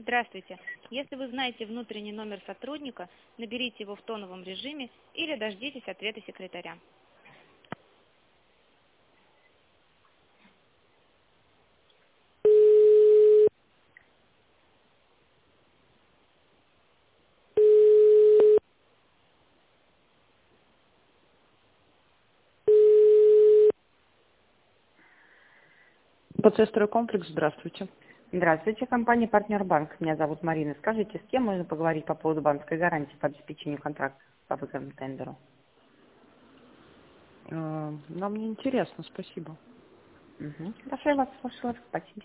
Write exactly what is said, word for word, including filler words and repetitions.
Здравствуйте. Если вы знаете внутренний номер сотрудника, наберите его в тоновом режиме или дождитесь ответа секретаря. Процессорный комплекс, здравствуйте. Здравствуйте, компания «Партнер Банк». Меня зовут Марина. Скажите, с кем можно поговорить по поводу банковской гарантии по обеспечению контракта по выигранному тендеру? Э, Нам не интересно, спасибо. Угу. Хорошо, я вас слушала. Спасибо.